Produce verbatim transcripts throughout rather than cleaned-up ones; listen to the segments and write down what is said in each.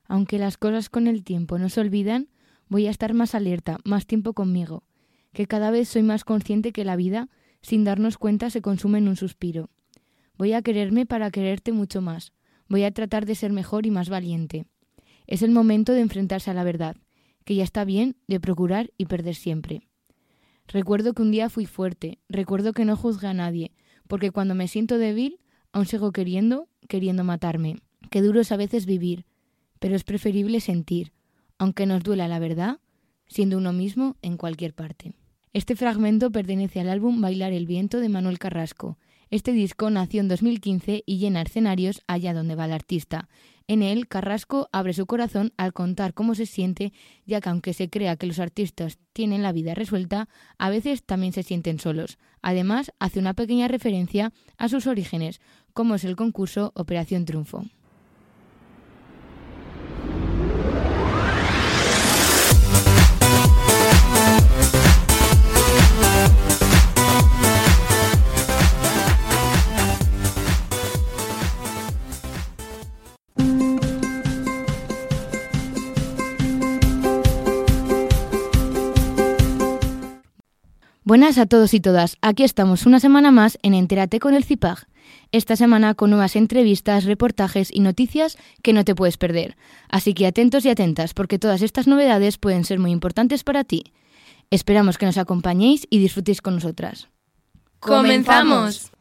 Aunque las cosas con el tiempo no se olvidan, voy a estar más alerta, más tiempo conmigo, que cada vez soy más consciente que la vida, sin darnos cuenta, se consume en un suspiro. Voy a quererme para quererte mucho más. Voy a tratar de ser mejor y más valiente. Es el momento de enfrentarse a la verdad, que ya está bien de procurar y perder siempre. Recuerdo que un día fui fuerte, recuerdo que no juzgué a nadie, porque cuando me siento débil, aún sigo queriendo, queriendo matarme. Qué duro es a veces vivir, pero es preferible sentir, aunque nos duela la verdad, siendo uno mismo en cualquier parte. Este fragmento pertenece al álbum Bailar el viento de Manuel Carrasco. Este disco nació en dos mil quince y llena escenarios allá donde va el artista. En él, Carrasco abre su corazón al contar cómo se siente, ya que aunque se crea que los artistas tienen la vida resuelta, a veces también se sienten solos. Además, hace una pequeña referencia a sus orígenes, como es el concurso Operación Triunfo. Buenas a todos y todas, aquí estamos una semana más en Entérate con el CIPAG. Esta semana con nuevas entrevistas, reportajes y noticias que no te puedes perder. Así que atentos y atentas porque todas estas novedades pueden ser muy importantes para ti. Esperamos que nos acompañéis y disfrutéis con nosotras. ¡Comenzamos!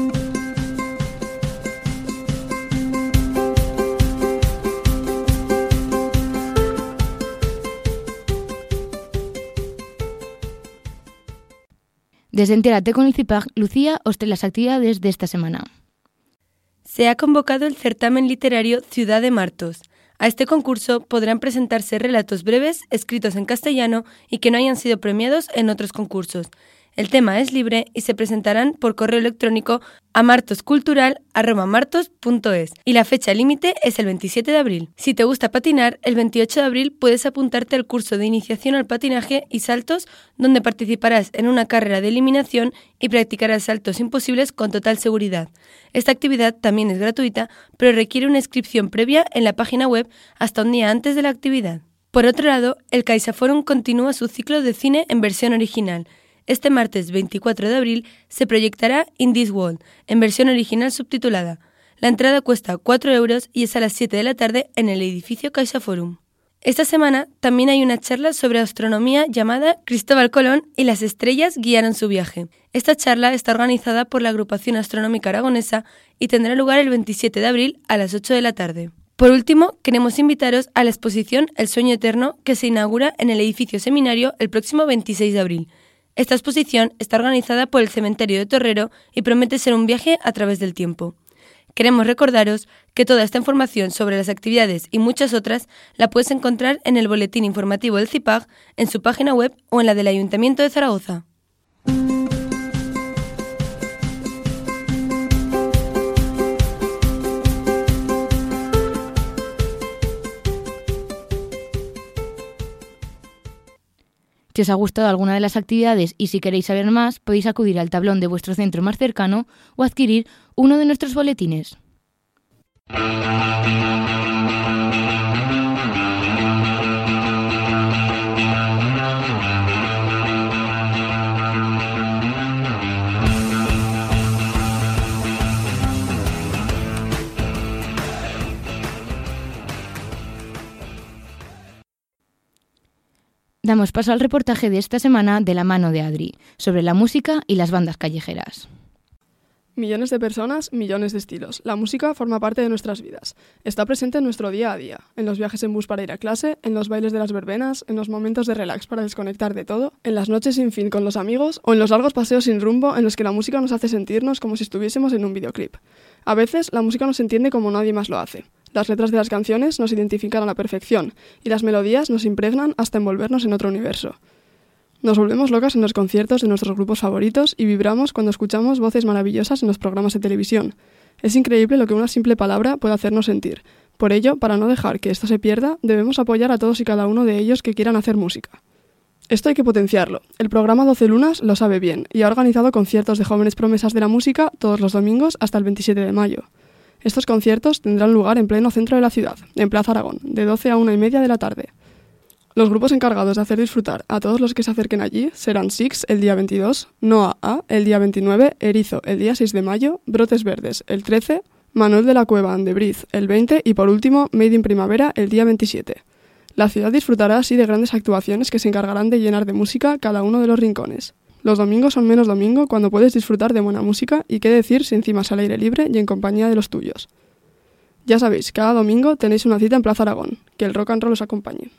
Desde Entérate con el CIPAG, Lucía os trae las actividades de esta semana. Se ha convocado el certamen literario Ciudad de Martos. A este concurso podrán presentarse relatos breves escritos en castellano y que no hayan sido premiados en otros concursos. El tema es libre y se presentarán por correo electrónico a martoscultural arroba martos punto es y la fecha límite es el veintisiete de abril. Si te gusta patinar, el veintiocho de abril puedes apuntarte al curso de iniciación al patinaje y saltos, donde participarás en una carrera de eliminación y practicarás saltos imposibles con total seguridad. Esta actividad también es gratuita, pero requiere una inscripción previa en la página web hasta un día antes de la actividad. Por otro lado, el CaixaForum continúa su ciclo de cine en versión original. Este martes veinticuatro de abril se proyectará In This World, en versión original subtitulada. La entrada cuesta cuatro euros y es a las siete de la tarde en el edificio CaixaForum. Esta semana también hay una charla sobre astronomía llamada Cristóbal Colón y las estrellas guiaron su viaje. Esta charla está organizada por la Agrupación Astronómica Aragonesa y tendrá lugar el veintisiete de abril a las ocho de la tarde. Por último, queremos invitaros a la exposición El Sueño Eterno, que se inaugura en el edificio Seminario el próximo veintiséis de abril. Esta exposición está organizada por el Cementerio de Torrero y promete ser un viaje a través del tiempo. Queremos recordaros que toda esta información sobre las actividades y muchas otras la puedes encontrar en el boletín informativo del CIPAG, en su página web o en la del Ayuntamiento de Zaragoza. Si os ha gustado alguna de las actividades y si queréis saber más, podéis acudir al tablón de vuestro centro más cercano o adquirir uno de nuestros boletines. Damos paso al reportaje de esta semana de la mano de Adri, sobre la música y las bandas callejeras. Millones de personas, millones de estilos. La música forma parte de nuestras vidas. Está presente en nuestro día a día, en los viajes en bus para ir a clase, en los bailes de las verbenas, en los momentos de relax para desconectar de todo, en las noches sin fin con los amigos o en los largos paseos sin rumbo en los que la música nos hace sentirnos como si estuviésemos en un videoclip. A veces, la música nos entiende como nadie más lo hace. Las letras de las canciones nos identifican a la perfección y las melodías nos impregnan hasta envolvernos en otro universo. Nos volvemos locas en los conciertos de nuestros grupos favoritos y vibramos cuando escuchamos voces maravillosas en los programas de televisión. Es increíble lo que una simple palabra puede hacernos sentir. Por ello, para no dejar que esto se pierda, debemos apoyar a todos y cada uno de ellos que quieran hacer música. Esto hay que potenciarlo. El programa doce Lunas lo sabe bien y ha organizado conciertos de jóvenes promesas de la música todos los domingos hasta el veintisiete de mayo. Estos conciertos tendrán lugar en pleno centro de la ciudad, en Plaza Aragón, de doce a una y media de la tarde. Los grupos encargados de hacer disfrutar a todos los que se acerquen allí serán Six el día veintidós, Noa A el día veintinueve, Erizo el día seis de mayo, Brotes Verdes el trece, Manuel de la Cueva and the Breeze el veinte y por último Made in Primavera el día veintisiete. La ciudad disfrutará así de grandes actuaciones que se encargarán de llenar de música cada uno de los rincones. Los domingos son menos domingo cuando puedes disfrutar de buena música y qué decir si encima es al aire libre y en compañía de los tuyos. Ya sabéis, cada domingo tenéis una cita en Plaza Aragón. Que el rock and roll os acompañe.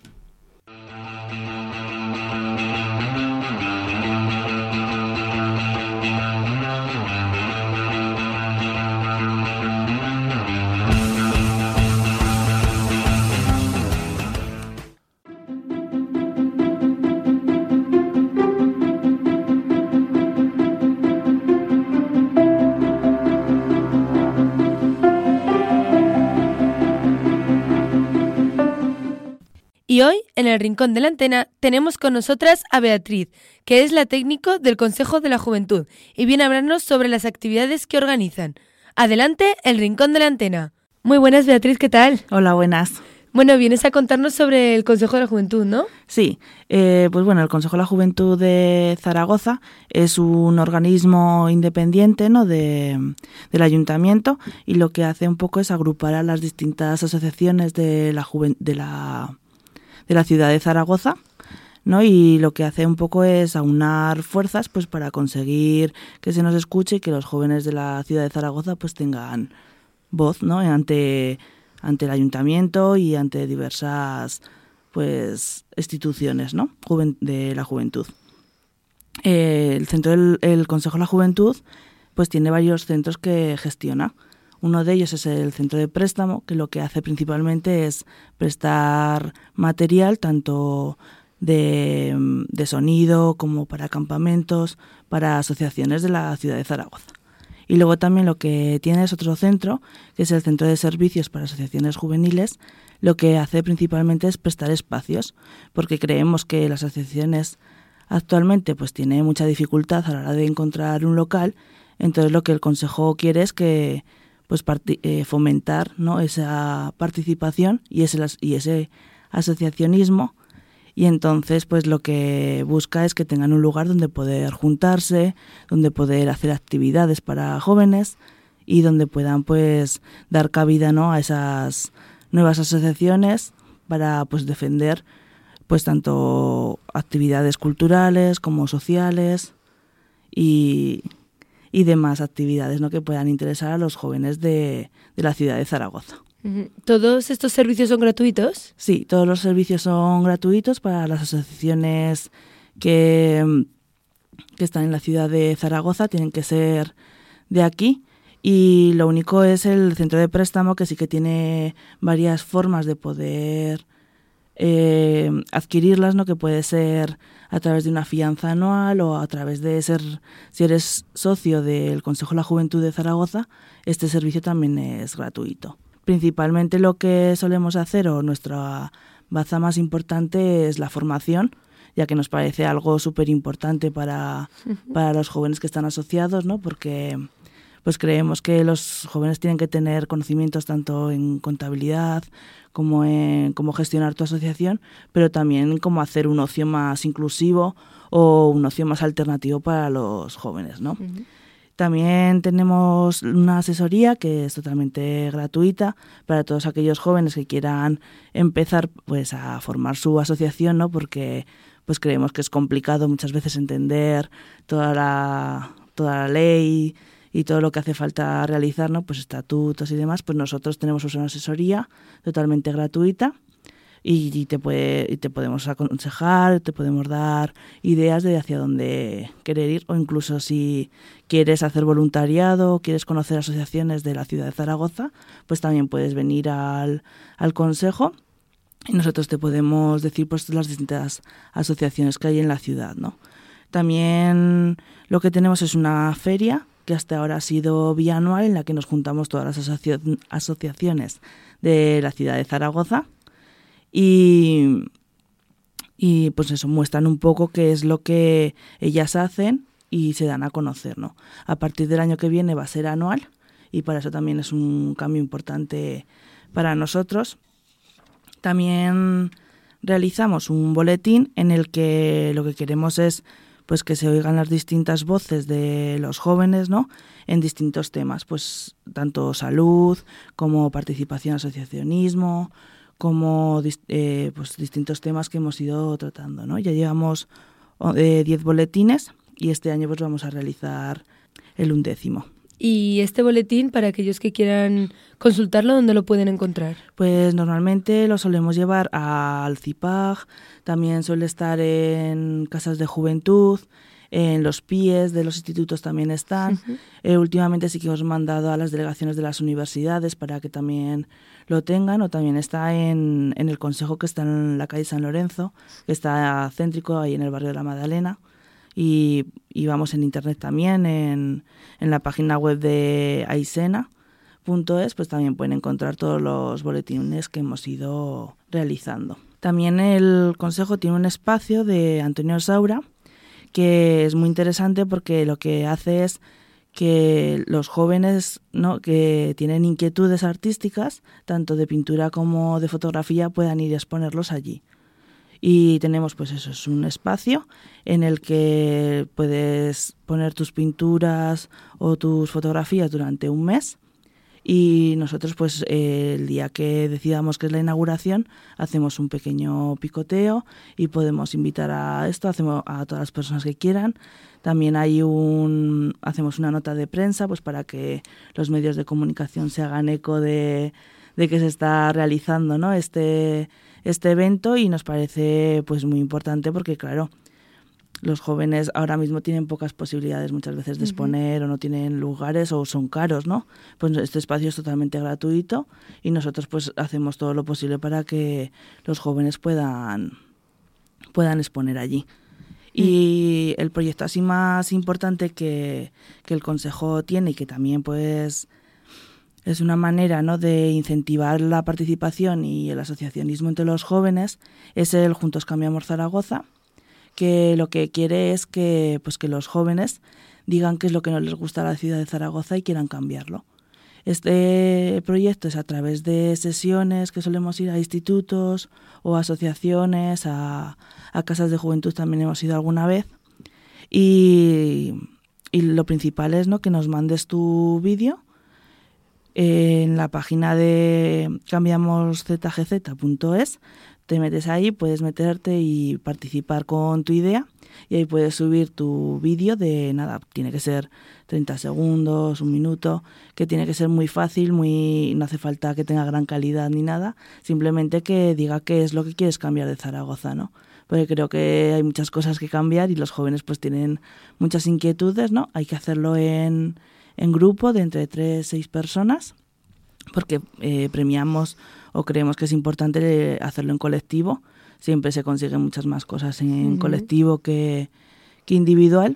Y hoy, en el Rincón de la Antena, tenemos con nosotras a Beatriz, que es la técnico del Consejo de la Juventud, y viene a hablarnos sobre las actividades que organizan. Adelante, el Rincón de la Antena. Muy buenas, Beatriz, ¿qué tal? Hola, buenas. Bueno, vienes a contarnos sobre el Consejo de la Juventud, ¿no? Sí, eh, pues bueno, el Consejo de la Juventud de Zaragoza es un organismo independiente, ¿no?, de, del Ayuntamiento, y lo que hace un poco es agrupar a las distintas asociaciones de la juven- de la de la ciudad de Zaragoza, ¿no? Y lo que hace un poco es aunar fuerzas pues para conseguir que se nos escuche y que los jóvenes de la ciudad de Zaragoza pues tengan voz, ¿no?, ante ante el ayuntamiento y ante diversas pues instituciones, ¿no?, Juven- de la juventud. Eh, el centro del el Consejo de la Juventud pues tiene varios centros que gestiona. Uno de ellos es el centro de préstamo, que lo que hace principalmente es prestar material tanto de, de sonido como para campamentos, para asociaciones de la ciudad de Zaragoza. Y luego también lo que tiene es otro centro, que es el Centro de Servicios para Asociaciones Juveniles. Lo que hace principalmente es prestar espacios, porque creemos que las asociaciones actualmente pues tienen mucha dificultad a la hora de encontrar un local. Entonces lo que el Consejo quiere es que pues parti- eh, fomentar, ¿no?, esa participación y ese, y ese asociacionismo, y entonces pues lo que busca es que tengan un lugar donde poder juntarse, donde poder hacer actividades para jóvenes y donde puedan pues dar cabida, ¿no?, a esas nuevas asociaciones para pues defender pues tanto actividades culturales como sociales y y demás actividades, ¿no?, que puedan interesar a los jóvenes de, de la ciudad de Zaragoza. ¿Todos estos servicios son gratuitos? Sí, todos los servicios son gratuitos para las asociaciones que, que están en la ciudad de Zaragoza, tienen que ser de aquí, y lo único es el centro de préstamo, que sí que tiene varias formas de poder eh, adquirirlas, ¿no?, que puede ser a través de una fianza anual o a través de ser, si eres socio del Consejo de la Juventud de Zaragoza, este servicio también es gratuito. Principalmente lo que solemos hacer, o nuestra baza más importante, es la formación, ya que nos parece algo súper importante para, para los jóvenes que están asociados, ¿no?, porque pues creemos que los jóvenes tienen que tener conocimientos tanto en contabilidad como en cómo gestionar tu asociación, pero también cómo hacer un ocio más inclusivo o un ocio más alternativo para los jóvenes, ¿no? Uh-huh. También tenemos una asesoría que es totalmente gratuita para todos aquellos jóvenes que quieran empezar pues a formar su asociación, ¿no?, porque pues creemos que es complicado muchas veces entender toda la toda la ley y todo lo que hace falta realizar, ¿no?, pues estatutos y demás. Pues nosotros tenemos una asesoría totalmente gratuita y, y, te puede, y te podemos aconsejar, te podemos dar ideas de hacia dónde querer ir, o incluso si quieres hacer voluntariado, quieres conocer asociaciones de la ciudad de Zaragoza, pues también puedes venir al, al consejo y nosotros te podemos decir pues las distintas asociaciones que hay en la ciudad, ¿no? También lo que tenemos es una feria que hasta ahora ha sido bianual, en la que nos juntamos todas las asoci- asociaciones de la ciudad de Zaragoza y, y pues eso, muestran un poco qué es lo que ellas hacen y se dan a conocer, ¿no? A partir del año que viene va a ser anual y para eso también es un cambio importante para nosotros. También realizamos un boletín en el que lo que queremos es pues que se oigan las distintas voces de los jóvenes, ¿no?, en distintos temas, pues tanto salud como participación, asociacionismo, como eh, pues distintos temas que hemos ido tratando, ¿no? Ya llevamos eh, diez boletines y este año pues vamos a realizar el undécimo. ¿Y este boletín, para aquellos que quieran consultarlo, dónde lo pueden encontrar? Pues normalmente lo solemos llevar al CIPAG, también suele estar en casas de juventud, en los P I Es de los institutos también están. Uh-huh. Eh, últimamente sí que hemos mandado a las delegaciones de las universidades para que también lo tengan, o también está en, en el consejo que está en la calle San Lorenzo, que está céntrico ahí en el barrio de la Magdalena. Y, y vamos en internet también, en, en la página web de aisena punto es, pues también pueden encontrar todos los boletines que hemos ido realizando. También el consejo tiene un espacio de Antonio Saura que es muy interesante porque lo que hace es que los jóvenes, ¿no?, que tienen inquietudes artísticas, tanto de pintura como de fotografía, puedan ir a exponerlos allí. Y tenemos, pues eso, es un espacio en el que puedes poner tus pinturas o tus fotografías durante un mes y nosotros, pues eh, el día que decidamos que es la inauguración, hacemos un pequeño picoteo y podemos invitar a esto, hacemos a todas las personas que quieran. También hay un hacemos una nota de prensa, pues para que los medios de comunicación se hagan eco de, de que se está realizando, ¿no?, este este evento, y nos parece pues muy importante porque, claro, los jóvenes ahora mismo tienen pocas posibilidades muchas veces de exponer, uh-huh, o no tienen lugares o son caros, ¿no? Pues este espacio es totalmente gratuito y nosotros pues hacemos todo lo posible para que los jóvenes puedan, puedan exponer allí. Uh-huh. Y el proyecto así más importante que, que el Consejo tiene y que también pues es una manera, ¿no?, de incentivar la participación y el asociacionismo entre los jóvenes, es el Juntos Cambiamos Zaragoza, que lo que quiere es que, pues, que los jóvenes digan qué es lo que no les gusta a la ciudad de Zaragoza y quieran cambiarlo. Este proyecto es a través de sesiones que solemos ir a institutos o asociaciones, a, a casas de juventud también hemos ido alguna vez, y, y lo principal es, ¿no?, que nos mandes tu vídeo en la página de cambiamos z g z punto es, te metes ahí, puedes meterte y participar con tu idea y ahí puedes subir tu vídeo de nada, tiene que ser treinta segundos, un minuto, que tiene que ser muy fácil, muy no hace falta que tenga gran calidad ni nada, simplemente que diga qué es lo que quieres cambiar de Zaragoza, ¿no? Porque creo que hay muchas cosas que cambiar y los jóvenes pues tienen muchas inquietudes, ¿no? Hay que hacerlo en en grupo de entre tres, seis personas, porque eh, premiamos o creemos que es importante hacerlo en colectivo. Siempre se consiguen muchas más cosas en uh-huh. colectivo que, que individual.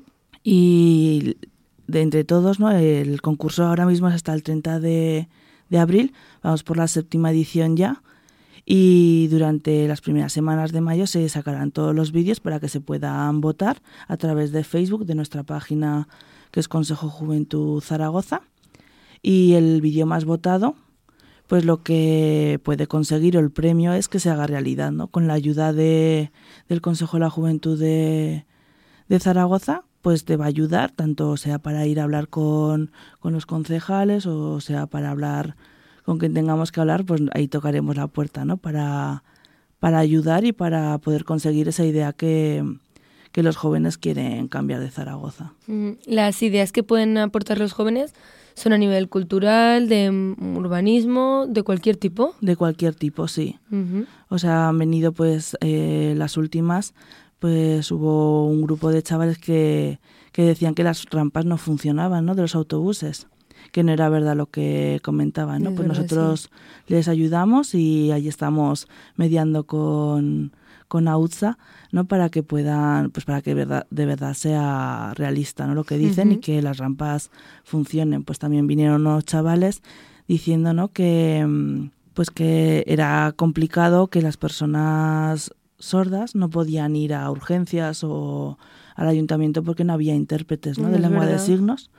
Y de entre todos, ¿no?, el concurso ahora mismo es hasta el treinta de abril. Vamos por la séptima edición ya. Y durante las primeras semanas de mayo se sacarán todos los vídeos para que se puedan votar a través de Facebook, de nuestra página que es Consejo Juventud Zaragoza. Y el vídeo más votado, pues lo que puede conseguir, o el premio, es que se haga realidad, ¿no? Con la ayuda de, del Consejo de la Juventud de, de Zaragoza, pues te va a ayudar, tanto sea para ir a hablar con, con los concejales o sea para hablar con quien tengamos que hablar, pues ahí tocaremos la puerta, ¿no? Para, para ayudar y para poder conseguir esa idea que, que los jóvenes quieren cambiar de Zaragoza. Las ideas que pueden aportar los jóvenes son a nivel cultural, de urbanismo, de cualquier tipo. De cualquier tipo, sí. Uh-huh. O sea, han venido pues eh, las últimas, pues hubo un grupo de chavales que, que decían que las rampas no funcionaban, ¿no?, de los autobuses, que no era verdad lo que comentaban, ¿no? Es pues verdad, nosotros sí les ayudamos y ahí estamos mediando con, con AUTSA, ¿no?, para que puedan, pues para que verdad, de verdad sea realista, ¿no?, lo que dicen, uh-huh, y que las rampas funcionen. Pues también vinieron unos chavales diciendo, ¿no?, que pues que era complicado, que las personas sordas no podían ir a urgencias o al ayuntamiento porque no había intérpretes, ¿no?, de lengua de signos.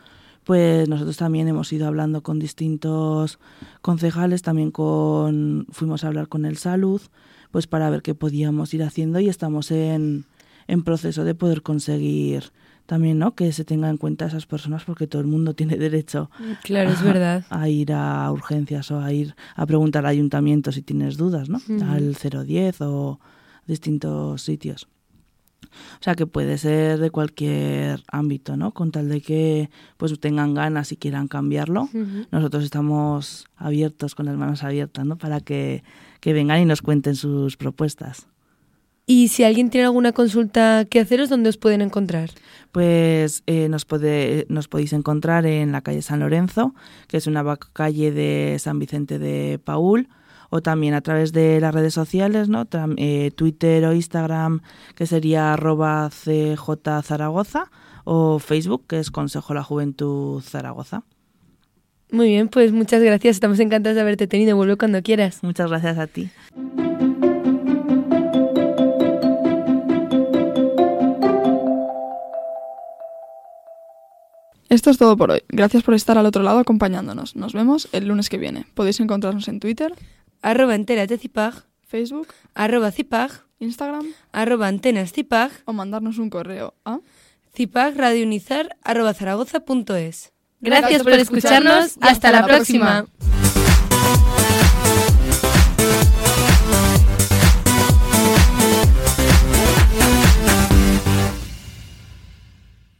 pues nosotros también hemos ido hablando con distintos concejales, también con fuimos a hablar con el Salud, pues para ver qué podíamos ir haciendo, y estamos en, en proceso de poder conseguir también, ¿no?, que se tenga en cuenta a esas personas, porque todo el mundo tiene derecho claro, a, es verdad. a ir a urgencias o a ir a preguntar al ayuntamiento si tienes dudas, ¿no? Uh-huh. Al cero diez o distintos sitios. O sea, que puede ser de cualquier ámbito, ¿no? Con tal de que pues tengan ganas y quieran cambiarlo. Uh-huh. Nosotros estamos abiertos, con las manos abiertas, ¿no?, para que, que vengan y nos cuenten sus propuestas. Y si alguien tiene alguna consulta que haceros, ¿dónde os pueden encontrar? Pues eh, nos, puede, nos podéis encontrar en la calle San Lorenzo, que es una calle de San Vicente de Paúl, o también a través de las redes sociales, ¿no? Tam, eh, Twitter o Instagram, que sería arroba cjzaragoza, o Facebook, que es Consejo de la Juventud Zaragoza. Muy bien, pues muchas gracias. Estamos encantados de haberte tenido. Vuelve cuando quieras. Muchas gracias a ti. Esto es todo por hoy. Gracias por estar al otro lado acompañándonos. Nos vemos el lunes que viene. Podéis encontrarnos en Twitter, arroba enteras de Cipag, Facebook, arroba Cipag, Instagram, arroba antenas Cipag, o mandarnos un correo a cipagradiounizar arroba zaragoza punto es. Gracias, Gracias por escucharnos y hasta la próxima.